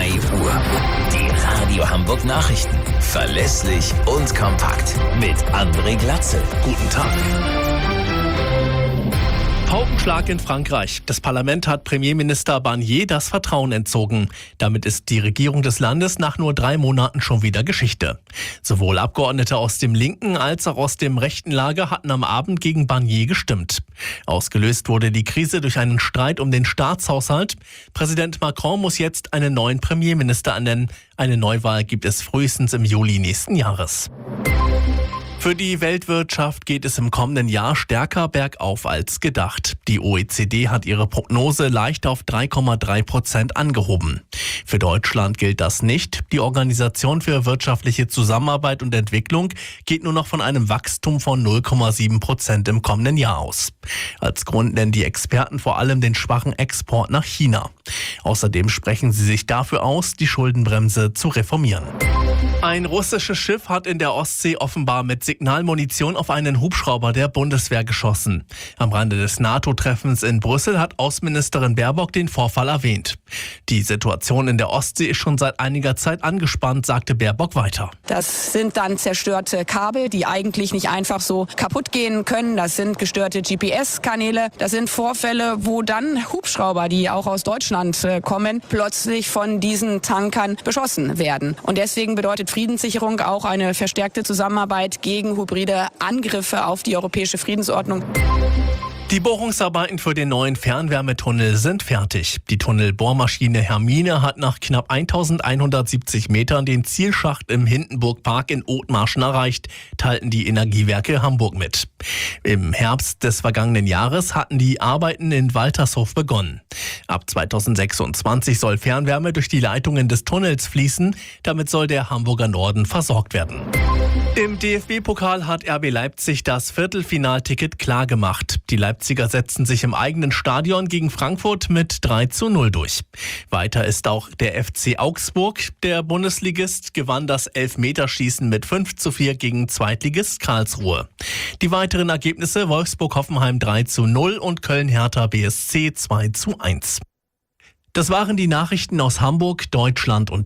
3 Uhr. Die Radio Hamburg Nachrichten. Verlässlich und kompakt. Mit André Glatzel. Guten Tag. Paukenschlag in Frankreich. Das Parlament hat Premierminister Barnier das Vertrauen entzogen. Damit ist die Regierung des Landes nach nur 3 Monaten schon wieder Geschichte. Sowohl Abgeordnete aus dem linken als auch aus dem rechten Lager hatten am Abend gegen Barnier gestimmt. Ausgelöst wurde die Krise durch einen Streit um den Staatshaushalt. Präsident Macron muss jetzt einen neuen Premierminister ernennen. Eine Neuwahl gibt es frühestens im Juli nächsten Jahres. Für die Weltwirtschaft geht es im kommenden Jahr stärker bergauf als gedacht. Die OECD hat ihre Prognose leicht auf 3,3% angehoben. Für Deutschland gilt das nicht. Die Organisation für wirtschaftliche Zusammenarbeit und Entwicklung geht nur noch von einem Wachstum von 0,7% im kommenden Jahr aus. Als Grund nennen die Experten vor allem den schwachen Export nach China. Außerdem sprechen sie sich dafür aus, die Schuldenbremse zu reformieren. Ein russisches Schiff hat in der Ostsee offenbar mit Signalmunition auf einen Hubschrauber der Bundeswehr geschossen. Am Rande des NATO-Treffens in Brüssel hat Außenministerin Baerbock den Vorfall erwähnt. Die Situation in der Ostsee ist schon seit einiger Zeit angespannt, sagte Baerbock weiter. Das sind dann zerstörte Kabel, die eigentlich nicht einfach so kaputt gehen können. Das sind gestörte GPS-Kanäle. Das sind Vorfälle, wo dann Hubschrauber, die auch aus Deutschland kommen, plötzlich von diesen Tankern beschossen werden. Und deswegen bedeutet Friedenssicherung auch eine verstärkte Zusammenarbeit gegen hybride Angriffe auf die europäische Friedensordnung. Die Bohrungsarbeiten für den neuen Fernwärmetunnel sind fertig. Die Tunnelbohrmaschine Hermine hat nach knapp 1170 Metern den Zielschacht im Hindenburgpark in Othmarschen erreicht, teilten die Energiewerke Hamburg mit. Im Herbst des vergangenen Jahres hatten die Arbeiten in Waltershof begonnen. Ab 2026 soll Fernwärme durch die Leitungen des Tunnels fließen. Damit soll der Hamburger Norden versorgt werden. Im DFB-Pokal hat RB Leipzig das Viertelfinalticket klargemacht. Die Leipziger setzten sich im eigenen Stadion gegen Frankfurt mit 3:0 durch. Weiter ist auch der FC Augsburg. Der Bundesligist gewann das Elfmeterschießen mit 5:4 gegen Zweitligist Karlsruhe. Die weiteren Ergebnisse: Wolfsburg-Hoffenheim 3:0 und Köln-Hertha BSC 2:1. Das waren die Nachrichten aus Hamburg, Deutschland und